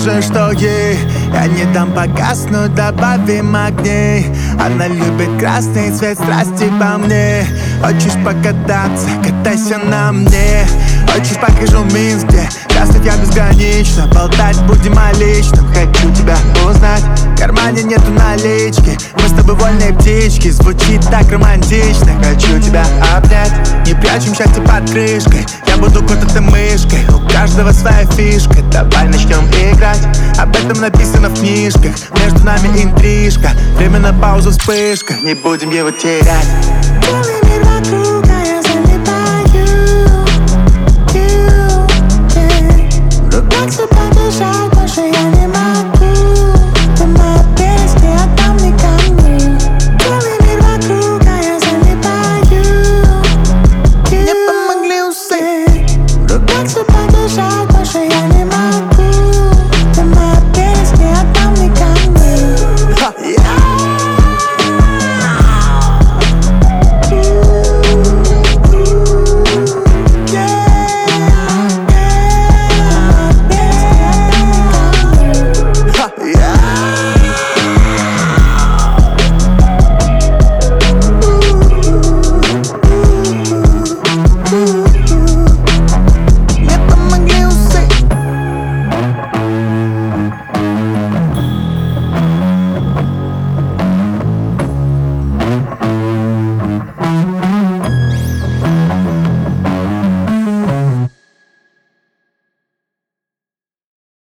скажи, что ей я не дам погаснуть, добавим огней. Она любит красный цвет страсти по мне. Хочешь покататься, катайся на мне. Хочешь, покажу Минск, где счастлив я безгранично. Болтать будем о личном, хочу тебя узнать. В кармане нету налички, мы с тобой вольные птички. Звучит так романтично, хочу тебя обнять. Не прячем счастье под крышкой, я буду кот, ты мышкой. У каждого своя фишка, давай начнем играть. Об этом написано в книжках, между нами интрижка. Время на паузу, вспышка, не будем его терять. Белый мир вокруг, а я залипаю. В руках все побежать, больше я